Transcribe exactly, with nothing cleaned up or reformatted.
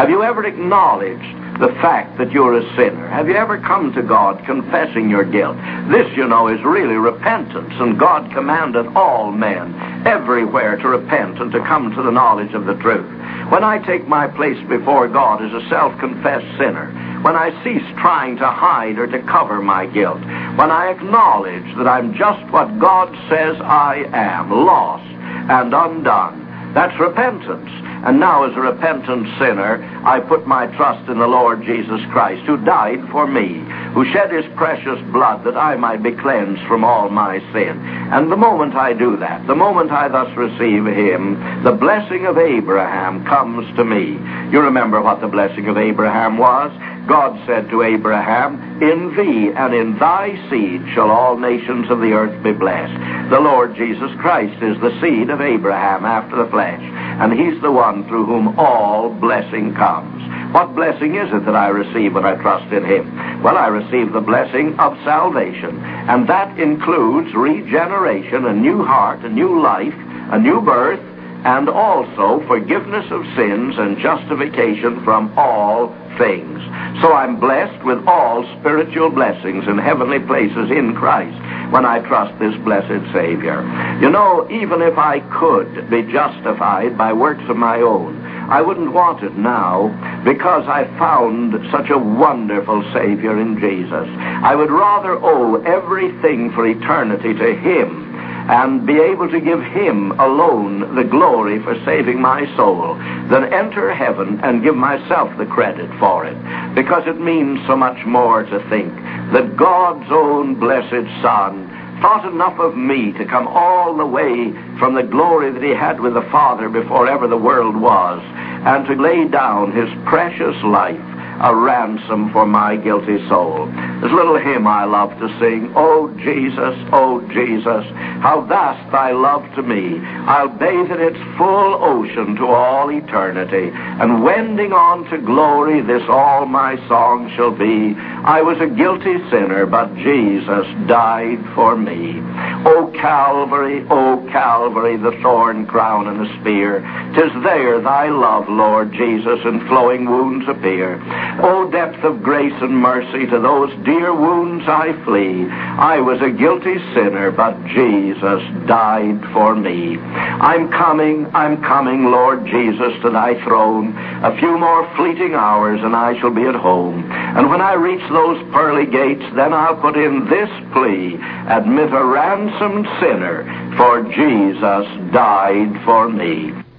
Have you ever acknowledged the fact that you're a sinner? Have you ever come to God confessing your guilt? This, you know, is really repentance, and God commanded all men everywhere to repent and to come to the knowledge of the truth. When I take my place before God as a self-confessed sinner, when I cease trying to hide or to cover my guilt, when I acknowledge that I'm just what God says I am, lost and undone, that's repentance. And now, as a repentant sinner, I put my trust in the Lord Jesus Christ, who died for me, who shed his precious blood that I might be cleansed from all my sin. And the moment I do that, the moment I thus receive him, the blessing of Abraham comes to me. You remember what the blessing of Abraham was? God said to Abraham, "In thee and in thy seed shall all nations of the earth be blessed." The Lord Jesus Christ is the seed of Abraham after the flesh, and he's the one through whom all blessing comes. What blessing is it that I receive when I trust in him? Well, I receive the blessing of salvation, and that includes regeneration, a new heart, a new life, a new birth, and also forgiveness of sins and justification from all things. So I'm blessed with all spiritual blessings in heavenly places in Christ when I trust this blessed Savior. You know, even if I could be justified by works of my own, I wouldn't want it now, because I found such a wonderful Savior in Jesus. I would rather owe everything for eternity to him and be able to give him alone the glory for saving my soul than enter heaven and give myself the credit for it, because it means so much more to think that God's own blessed Son thought enough of me to come all the way from the glory that he had with the Father before ever the world was, and to lay down his precious life, a ransom for my guilty soul. There's a little hymn I love to sing. "Oh Jesus, oh Jesus, how vast thy love to me. I'll bathe in its full ocean to all eternity, and wending on to glory, this all my song shall be. I was a guilty sinner, but Jesus died for me." O Calvary, O Calvary, the thorn crown and the spear, 'tis there thy love, Lord Jesus, in flowing wounds appear. O depth of grace and mercy, to those dear wounds I flee. I was a guilty sinner, but Jesus died for me. I'm coming, I'm coming, Lord Jesus, to thy throne. A few more fleeting hours and I shall be at home. And when I reach those pearly gates, then I'll put in this plea: admit a ransomed sinner, for Jesus died for me.